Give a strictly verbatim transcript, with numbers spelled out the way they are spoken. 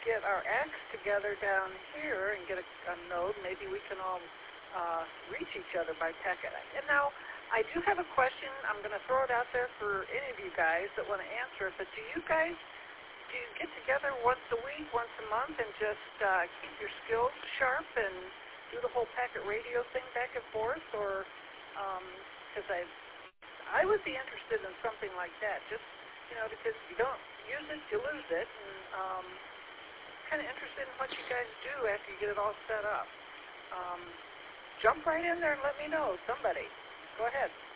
get our acts together down here and get a, a node, maybe we can all uh, reach each other by packet. And now, I do have a question. I'm going to throw it out there for any of you guys that want to answer it, but do you guys, do you get together once a week, once a month, and just uh, keep your skills sharp and do the whole packet radio thing back and forth? Or, because um, I I would be interested in something like that, just, you know, because you don't use it, you lose it, and um, kind of interested in what you guys do after you get it all set up. Um, jump right in there and let me know, somebody. Go ahead.